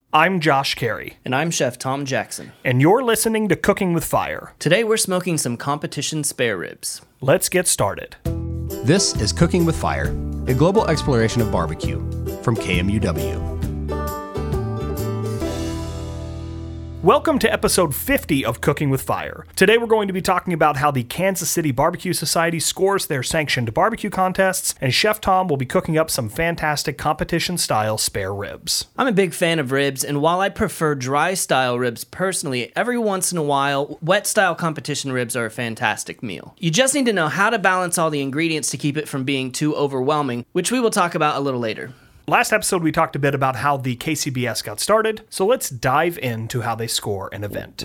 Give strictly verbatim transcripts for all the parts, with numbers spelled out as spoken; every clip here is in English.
I'm Josh Carey. And I'm Chef Tom Jackson. And you're listening to Cooking with Fire. Today we're smoking some competition spare ribs. Let's get started. This is Cooking with Fire, a global exploration of barbecue from K M U W. Welcome to episode fifty of Cooking with Fire. Today we're going to be talking about how the Kansas City Barbecue Society scores their sanctioned barbecue contests, and Chef Tom will be cooking up some fantastic competition-style spare ribs. I'm a big fan of ribs, and while I prefer dry-style ribs personally, every once in a while, wet-style competition ribs are a fantastic meal. You just need to know how to balance all the ingredients to keep it from being too overwhelming, which we will talk about a little later. Last episode, we talked a bit about how the K C B S got started, so let's dive into how they score an event.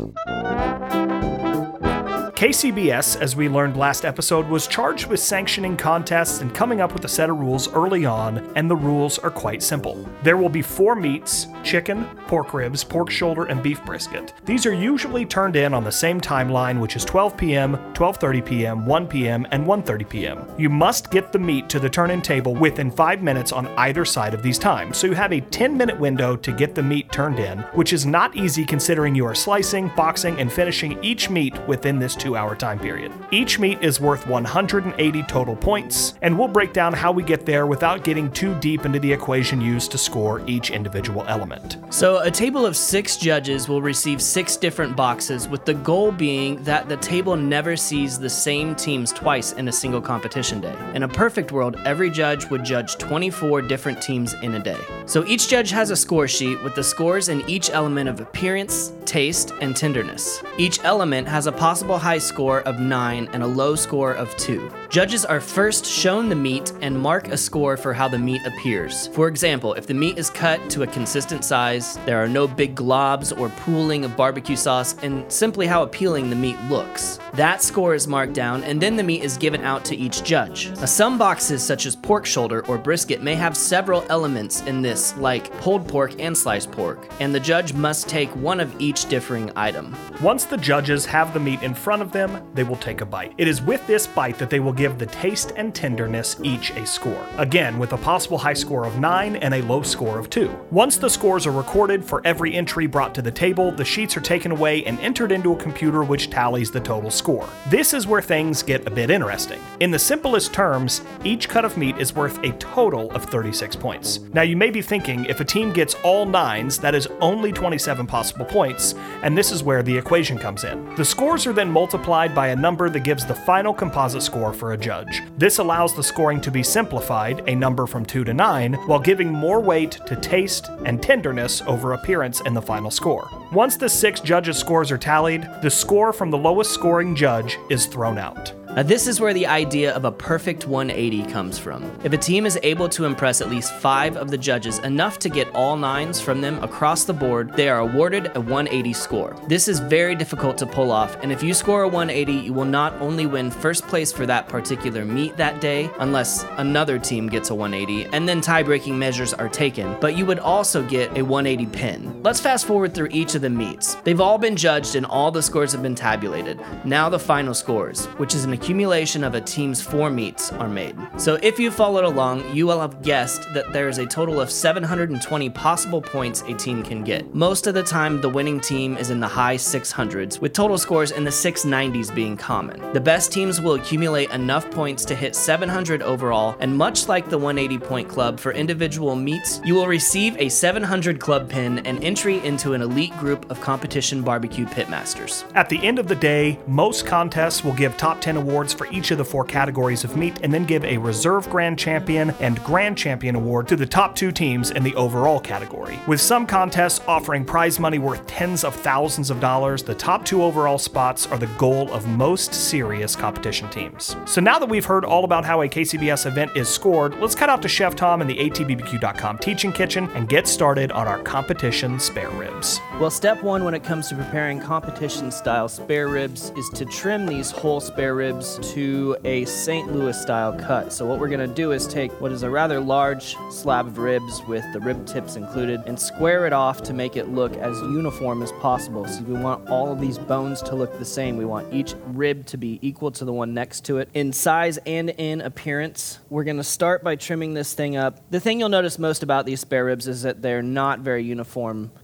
K C B S, as we learned last episode, was charged with sanctioning contests and coming up with a set of rules early on, and the rules are quite simple. There will be four meats: chicken, pork ribs, pork shoulder, and beef brisket. These are usually turned in on the same timeline, which is twelve p.m., twelve thirty p.m., one p.m., and one thirty p.m. You must get the meat to the turn-in table within five minutes on either side of these times, so you have a ten-minute window to get the meat turned in, which is not easy considering you are slicing, boxing, and finishing each meat within this two-hour time period. Each meat is worth one hundred eighty total points, and we'll break down how we get there without getting too deep into the equation used to score each individual element. So a table of six judges will receive six different boxes, with the goal being that the table never sees the same teams twice in a single competition day. In a perfect world, every judge would judge twenty-four different teams in a day. So each judge has a score sheet with the scores in each element of appearance, taste, and tenderness. Each element has a possible high score of nine and a low score of two. Judges are first shown the meat and mark a score for how the meat appears. For example, if the meat is cut to a consistent size, there are no big globs or pooling of barbecue sauce, and simply how appealing the meat looks. That score is marked down, and then the meat is given out to each judge. Now, some boxes, such as pork shoulder or brisket, may have several elements in this, like pulled pork and sliced pork, and the judge must take one of each differing item. Once the judges have the meat in front of them, they will take a bite. It is with this bite that they will give the taste and tenderness each a score. Again, with a possible high score of nine and a low score of two. Once the scores are recorded for every entry brought to the table, the sheets are taken away and entered into a computer which tallies the total score. This is where things get a bit interesting. In the simplest terms, each cut of meat is worth a total of thirty-six points. Now you may be thinking, if a team gets all nines, that is only twenty-seven possible points, and this is where the equation comes in. The scores are then multiplied by a number that gives the final composite score for a judge. This allows the scoring to be simplified, a number from two to nine, while giving more weight to taste and tenderness over appearance in the final score. Once the six judges' scores are tallied, the score from the lowest scoring judge is thrown out. Now, this is where the idea of a perfect one eighty comes from. If a team is able to impress at least five of the judges enough to get all nines from them across the board, they are awarded a one eighty score. This is very difficult to pull off, and if you score a one eighty, you will not only win first place for that particular meat that day, unless another team gets a one eighty, and then tie-breaking measures are taken, but you would also get a one eighty pin. Let's fast forward through each of the meats. They've all been judged and all the scores have been tabulated. Now the final scores, which is an accumulation of a team's four meats, are made. So if you followed along, you will have guessed that there is a total of seven hundred twenty possible points a team can get. Most of the time, the winning team is in the high six hundreds, with total scores in the six nineties being common. The best teams will accumulate enough points to hit seven hundred overall, and much like the one eighty point club for individual meats, you will receive a seven hundred club pin and entry into an elite group of competition barbecue pitmasters. At the end of the day, most contests will give top ten awards for each of the four categories of meat, and then give a reserve grand champion and grand champion award to the top two teams in the overall category. With some contests offering prize money worth tens of thousands of dollars, the top two overall spots are the goal of most serious competition teams. So now that we've heard all about how a K C B S event is scored, let's cut out to Chef Tom in the A T B B Q dot com teaching kitchen and get started on our competition spare ribs. Well, step one when it comes to preparing competition-style spare ribs is to trim these whole spare ribs to a Saint Louis style cut. So what we're going to do is take what is a rather large slab of ribs with the rib tips included and square it off to make it look as uniform as possible. So we want all of these bones to look the same. We want each rib to be equal to the one next to it in size and in appearance. We're going to start by trimming this thing up. The thing you'll notice most about these spare ribs is that they're not very uniform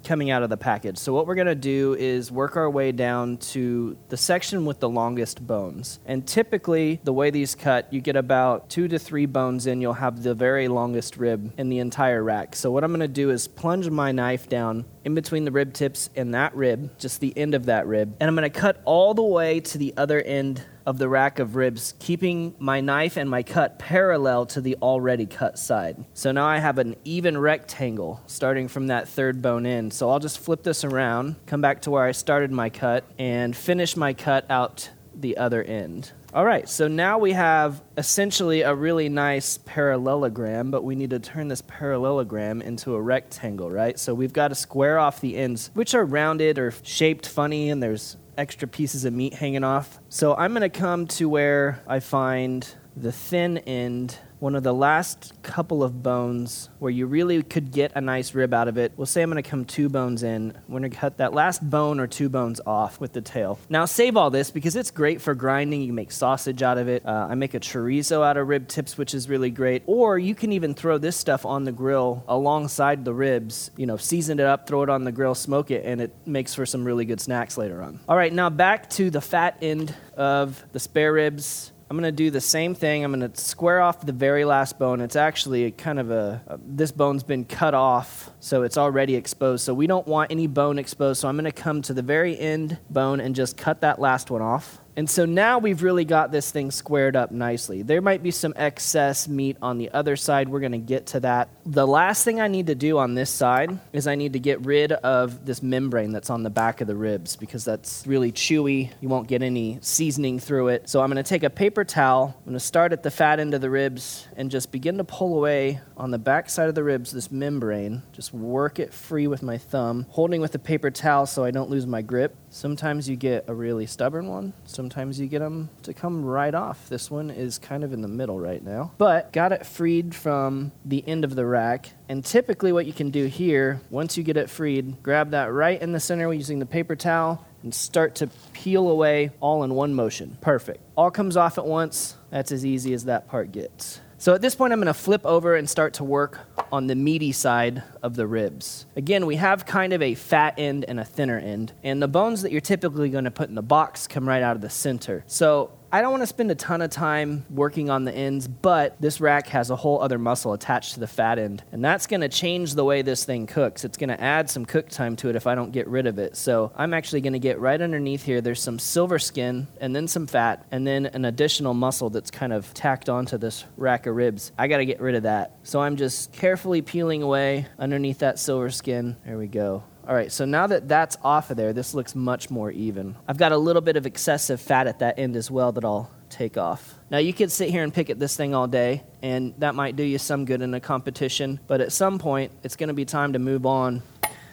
coming out of the package. So what we're going to do is work our way down to the section with the longest bones. And typically, the way these cut, you get about two to three bones in, you'll have the very longest rib in the entire rack. So what I'm going to do is plunge my knife down in between the rib tips and that rib, just the end of that rib, and I'm going to cut all the way to the other end of the rack of ribs, keeping my knife and my cut parallel to the already cut side. So now I have an even rectangle starting from that third bone in. So I'll just flip this around, come back to where I started my cut, and finish my cut out the other end. All right, so now we have essentially a really nice parallelogram, but we need to turn this parallelogram into a rectangle, right? So we've got to square off the ends, which are rounded or shaped funny, and there's extra pieces of meat hanging off. So I'm going to come to where I find the thin end, one of the last couple of bones where you really could get a nice rib out of it. We'll say I'm going to come two bones in. I'm going to cut that last bone or two bones off with the tail. Now save all this because it's great for grinding. You can make sausage out of it. Uh, I make a chorizo out of rib tips, which is really great. Or you can even throw this stuff on the grill alongside the ribs, you know, season it up, throw it on the grill, smoke it, and it makes for some really good snacks later on. All right, now back to the fat end of the spare ribs. I'm going to do the same thing. I'm going to square off the very last bone. It's actually kind of a, a, this bone's been cut off, so it's already exposed. So we don't want any bone exposed. So I'm going to come to the very end bone and just cut that last one off. And so now we've really got this thing squared up nicely. There might be some excess meat on the other side. We're going to get to that. The last thing I need to do on this side is I need to get rid of this membrane that's on the back of the ribs because that's really chewy. You won't get any seasoning through it. So I'm going to take a paper towel. I'm going to start at the fat end of the ribs and just begin to pull away on the back side of the ribs this membrane. Just work it free with my thumb, holding with the paper towel so I don't lose my grip. Sometimes you get a really stubborn one. Sometimes you get them to come right off. This one is kind of in the middle right now. But got it freed from the end of the rack. And typically what you can do here, once you get it freed, grab that right in the center using the paper towel and start to peel away all in one motion. Perfect. All comes off at once. That's as easy as that part gets. So at this point, I'm going to flip over and start to work on the meaty side of the ribs. Again, we have kind of a fat end and a thinner end, and the bones that you're typically going to put in the box come right out of the center. So I don't want to spend a ton of time working on the ends, but this rack has a whole other muscle attached to the fat end, and that's going to change the way this thing cooks. It's going to add some cook time to it if I don't get rid of it. So I'm actually going to get right underneath here. There's some silver skin, and then some fat, and then an additional muscle that's kind of tacked onto this rack of ribs. I got to get rid of that. So I'm just carefully peeling away underneath that silver skin. There we go. All right, so now that that's off of there, this looks much more even. I've got a little bit of excessive fat at that end as well that I'll take off. Now, you could sit here and pick at this thing all day, and that might do you some good in a competition, but at some point, it's going to be time to move on.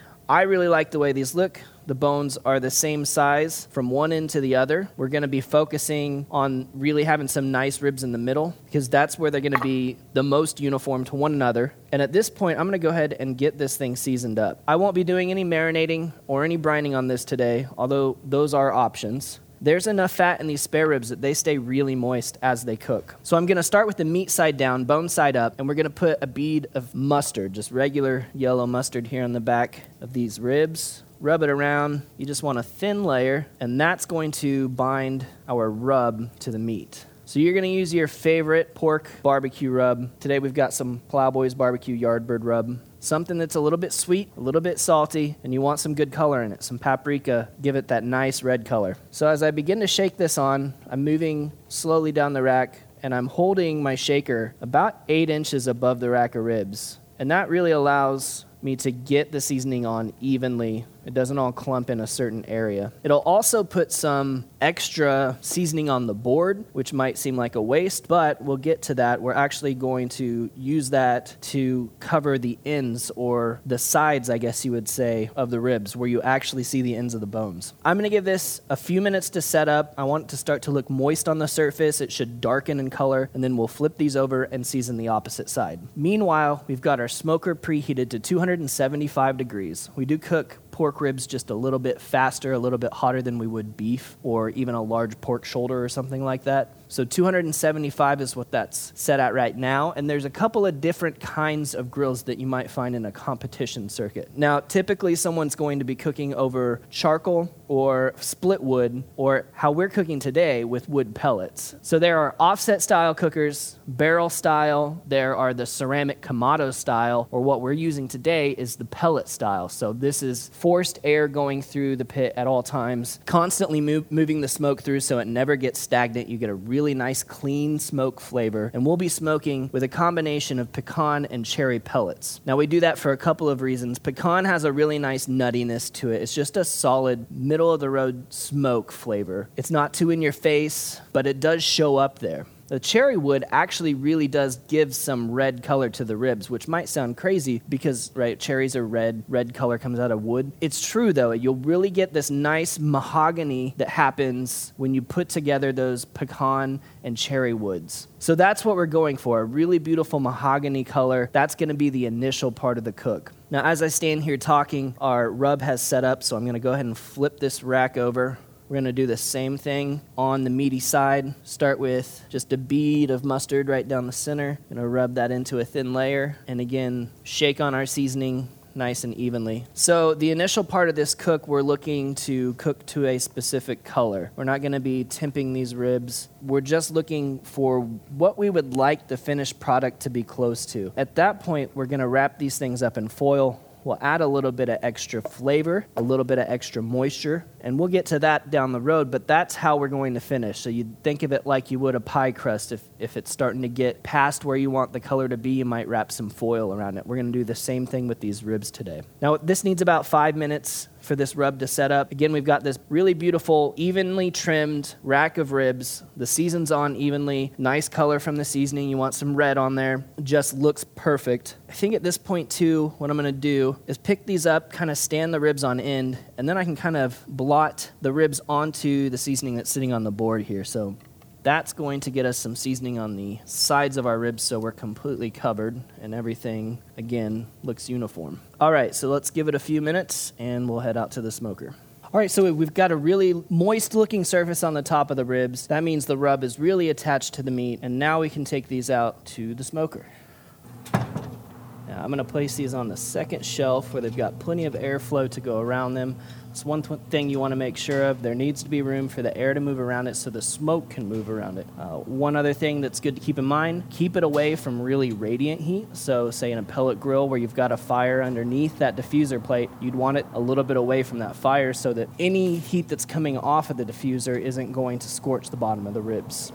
I really like the way these look. The bones are the same size from one end to the other. We're going to be focusing on really having some nice ribs in the middle because that's where they're going to be the most uniform to one another. And at this point, I'm going to go ahead and get this thing seasoned up. I won't be doing any marinating or any brining on this today, although those are options. There's enough fat in these spare ribs that they stay really moist as they cook. So I'm going to start with the meat side down, bone side up, and we're going to put a bead of mustard, just regular yellow mustard here on the back of these ribs. Rub it around. You just want a thin layer, and that's going to bind our rub to the meat. So you're going to use your favorite pork barbecue rub. Today we've got some Plowboys barbecue Yardbird rub. Something that's a little bit sweet, a little bit salty, and you want some good color in it. Some paprika, give it that nice red color. So as I begin to shake this on, I'm moving slowly down the rack, and I'm holding my shaker about eight inches above the rack of ribs. And that really allows me to get the seasoning on evenly. It doesn't all clump in a certain area. It'll also put some extra seasoning on the board, which might seem like a waste, but we'll get to that. We're actually going to use that to cover the ends, or the sides, I guess you would say, of the ribs, where you actually see the ends of the bones. I'm going to give this a few minutes to set up. I want it to start to look moist on the surface. It should darken in color, and then we'll flip these over and season the opposite side. Meanwhile, we've got our smoker preheated to two hundred seventy-five degrees. We do cook pork ribs just a little bit faster, a little bit hotter than we would beef or even a large pork shoulder or something like that. So two hundred seventy-five is what that's set at right now, and there's a couple of different kinds of grills that you might find in a competition circuit. Now, typically someone's going to be cooking over charcoal or split wood, or how we're cooking today with wood pellets. So there are offset style cookers, barrel style, there are the ceramic Kamado style, or what we're using today is the pellet style. So this is forced air going through the pit at all times, constantly move, moving the smoke through so it never gets stagnant. You get a really nice clean smoke flavor, and we'll be smoking with a combination of pecan and cherry pellets. Now we do that for a couple of reasons. Pecan has a really nice nuttiness to it. It's just a solid middle of the road smoke flavor. It's not too in your face, but it does show up there. The cherry wood actually really does give some red color to the ribs, which might sound crazy because, right, cherries are red, red color comes out of wood. It's true, though. You'll really get this nice mahogany that happens when you put together those pecan and cherry woods. So that's what we're going for, a really beautiful mahogany color. That's going to be the initial part of the cook. Now, as I stand here talking, our rub has set up, so I'm going to go ahead and flip this rack over. We're going to do the same thing on the meaty side. Start with just a bead of mustard right down the center. Going to rub that into a thin layer. And again, shake on our seasoning nice and evenly. So the initial part of this cook, we're looking to cook to a specific color. We're not going to be temping these ribs. We're just looking for what we would like the finished product to be close to. At that point, we're going to wrap these things up in foil. We'll add a little bit of extra flavor, a little bit of extra moisture, and we'll get to that down the road, but that's how we're going to finish. So you think of it like you would a pie crust. If, if it's starting to get past where you want the color to be, you might wrap some foil around it. We're going to do the same thing with these ribs today. Now, this needs about five minutes for this rub to set up. Again, we've got this really beautiful, evenly trimmed rack of ribs. The season's on evenly. Nice color from the seasoning. You want some red on there. Just looks perfect. I think at this point, too, what I'm going to do is pick these up, kind of stand the ribs on end, and then I can kind of blot the ribs onto the seasoning that's sitting on the board here. So that's going to get us some seasoning on the sides of our ribs so we're completely covered and everything, again, looks uniform. All right, so let's give it a few minutes and we'll head out to the smoker. All right, so we've got a really moist-looking surface on the top of the ribs. That means the rub is really attached to the meat, and now we can take these out to the smoker. Now, I'm going to place these on the second shelf where they've got plenty of airflow to go around them. It's one th- thing you want to make sure of. There needs to be room for the air to move around it so the smoke can move around it. Uh, one other thing that's good to keep in mind, keep it away from really radiant heat. So say in a pellet grill where you've got a fire underneath that diffuser plate, you'd want it a little bit away from that fire so that any heat that's coming off of the diffuser isn't going to scorch the bottom of the ribs.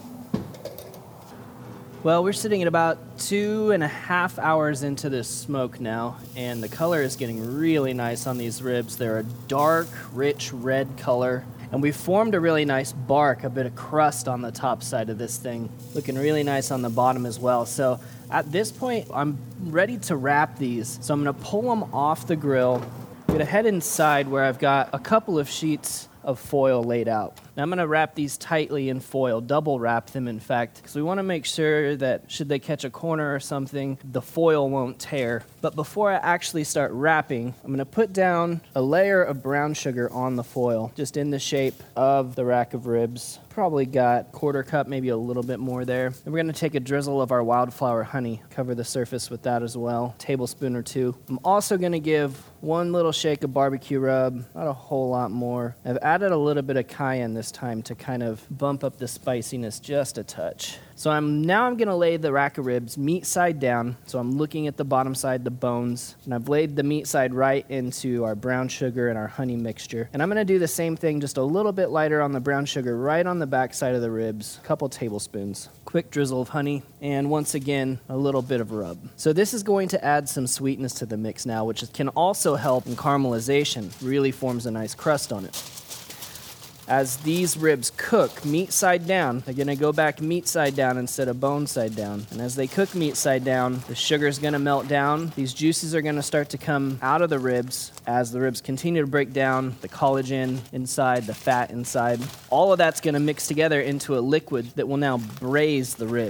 Well, we're sitting at about two and a half hours into this smoke now, and the color is getting really nice on these ribs. They're a dark, rich red color, and we've formed a really nice bark, a bit of crust on the top side of this thing, looking really nice on the bottom as well. So at this point, I'm ready to wrap these. So I'm going to pull them off the grill. I'm going to head inside where I've got a couple of sheets of foil laid out. Now I'm going to wrap these tightly in foil, double wrap them in fact, because we want to make sure that should they catch a corner or something, the foil won't tear. But before I actually start wrapping, I'm going to put down a layer of brown sugar on the foil, just in the shape of the rack of ribs. Probably got quarter cup, maybe a little bit more there. And we're going to take a drizzle of our wildflower honey, cover the surface with that as well, tablespoon or two. I'm also going to give one little shake of barbecue rub, not a whole lot more. I've added a little bit of cayenne this time to kind of bump up the spiciness just a touch. So I'm now I'm going to lay the rack of ribs meat side down. So I'm looking at the bottom side, the bones, and I've laid the meat side right into our brown sugar and our honey mixture. And I'm going to do the same thing, just a little bit lighter on the brown sugar, right on the back side of the ribs, a couple tablespoons. Quick drizzle of honey, and once again, a little bit of rub. So this is going to add some sweetness to the mix now, which can also help in caramelization. Really forms a nice crust on it. As these ribs cook meat side down, they're going to go back meat side down instead of bone side down. And as they cook meat side down, the sugar is going to melt down. These juices are going to start to come out of the ribs as the ribs continue to break down, the collagen inside, the fat inside. All of that's going to mix together into a liquid that will now braise the ribs.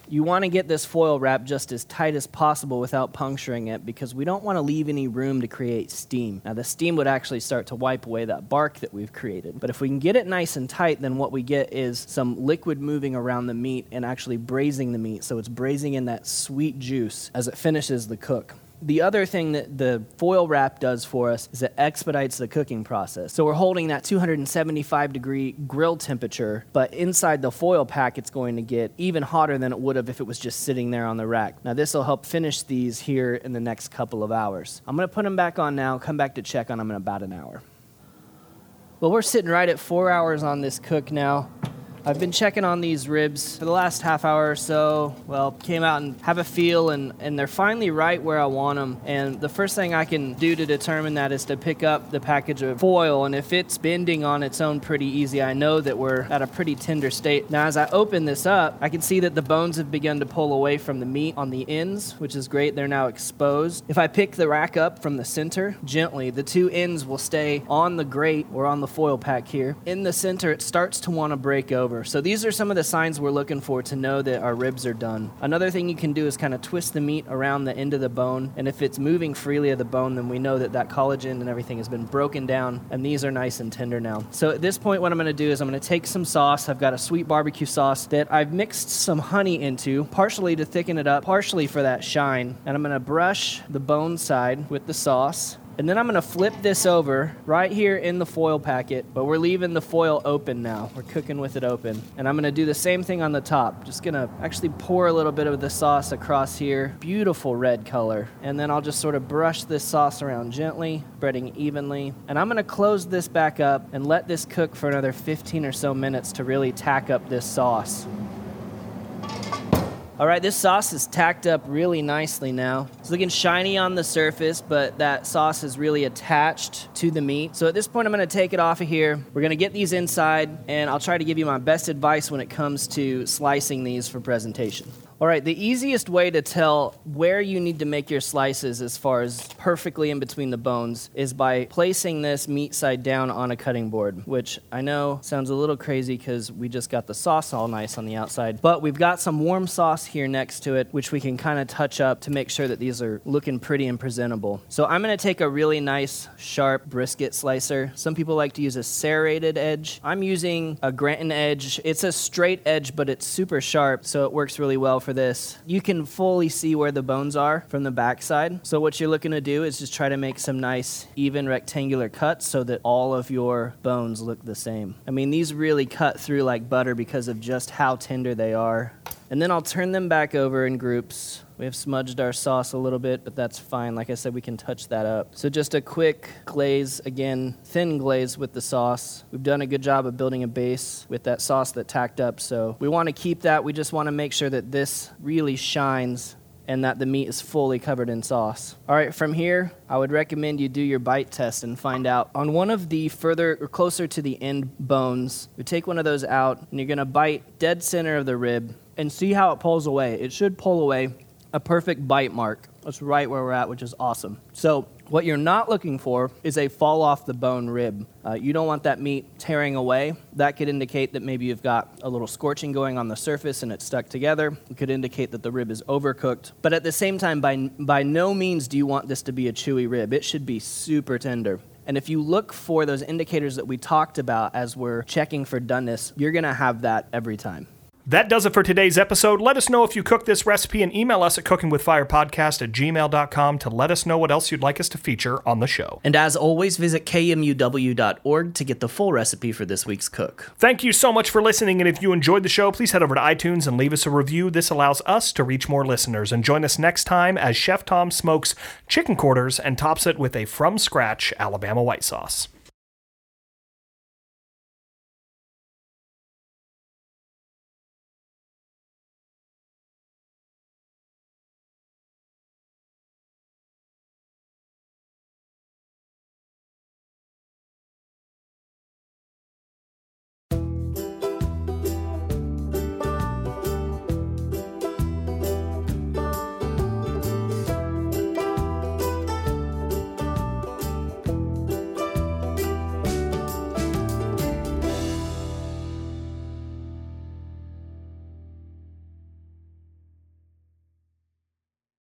You want to get this foil wrap just as tight as possible without puncturing it because we don't want to leave any room to create steam. Now the steam would actually start to wipe away that bark that we've created. But if we can get it nice and tight, then what we get is some liquid moving around the meat and actually braising the meat. So it's braising in that sweet juice as it finishes the cook. The other thing that the foil wrap does for us is it expedites the cooking process. So we're holding that two hundred seventy-five degree grill temperature, but inside the foil pack, it's going to get even hotter than it would have if it was just sitting there on the rack. Now this will help finish these here in the next couple of hours. I'm gonna put them back on now, come back to check on them in about an hour. Well, we're sitting right at four hours on this cook now. I've been checking on these ribs for the last half hour or so. Well, came out and have a feel, and, and they're finally right where I want them. And the first thing I can do to determine that is to pick up the package of foil. And if it's bending on its own pretty easy, I know that we're at a pretty tender state. Now, as I open this up, I can see that the bones have begun to pull away from the meat on the ends, which is great. They're now exposed. If I pick the rack up from the center gently, the two ends will stay on the grate or on the foil pack here. In the center, it starts to want to break over. So these are some of the signs we're looking for to know that our ribs are done. Another thing you can do is kind of twist the meat around the end of the bone, and if it's moving freely of the bone, then we know that that collagen and everything has been broken down, and these are nice and tender now. So at this point, what I'm going to do is I'm going to take some sauce. I've got a sweet barbecue sauce that I've mixed some honey into, partially to thicken it up, partially for that shine, and I'm going to brush the bone side with the sauce. And then I'm going to flip this over right here in the foil packet, but we're leaving the foil open now. We're cooking with it open. And I'm going to do the same thing on the top. Just going to actually pour a little bit of the sauce across here. Beautiful red color. And then I'll just sort of brush this sauce around gently, spreading evenly. And I'm going to close this back up and let this cook for another fifteen or so minutes to really tack up this sauce. All right, this sauce is tacked up really nicely now. It's looking shiny on the surface, but that sauce is really attached to the meat. So at this point, I'm gonna take it off of here. We're gonna get these inside, and I'll try to give you my best advice when it comes to slicing these for presentation. All right, the easiest way to tell where you need to make your slices as far as perfectly in between the bones is by placing this meat side down on a cutting board, which I know sounds a little crazy because we just got the sauce all nice on the outside, but we've got some warm sauce here next to it, which we can kind of touch up to make sure that these are looking pretty and presentable. So I'm gonna take a really nice, sharp brisket slicer. Some people like to use a serrated edge. I'm using a Granton edge. It's a straight edge, but it's super sharp, so it works really well for this. You can fully see where the bones are from the backside. So what you're looking to do is just try to make some nice, even rectangular cuts so that all of your bones look the same. I mean, these really cut through like butter because of just how tender they are. And then I'll turn them back over in groups. We have smudged our sauce a little bit, but that's fine. Like I said, we can touch that up. So just a quick glaze, again, thin glaze with the sauce. We've done a good job of building a base with that sauce that tacked up. So we want to keep that. We just want to make sure that this really shines and that the meat is fully covered in sauce. All right, from here, I would recommend you do your bite test and find out. On one of the further or closer to the end bones, you take one of those out and you're gonna bite dead center of the rib and see how it pulls away. It should pull away a perfect bite mark. That's right where we're at, which is awesome. So what you're not looking for is a fall off the bone rib. Uh, you don't want that meat tearing away. That could indicate that maybe you've got a little scorching going on the surface and it's stuck together. It could indicate that the rib is overcooked. But at the same time, by, by no means do you want this to be a chewy rib. It should be super tender. And if you look for those indicators that we talked about as we're checking for doneness, you're gonna have that every time. That does it for today's episode. Let us know if you cooked this recipe and email us at cookingwithfirepodcast at gmail dot com to let us know what else you'd like us to feature on the show. And as always, visit K M U W dot org to get the full recipe for this week's cook. Thank you so much for listening, and if you enjoyed the show, please head over to iTunes and leave us a review. This allows us to reach more listeners. And join us next time as Chef Tom smokes chicken quarters and tops it with a from-scratch Alabama white sauce.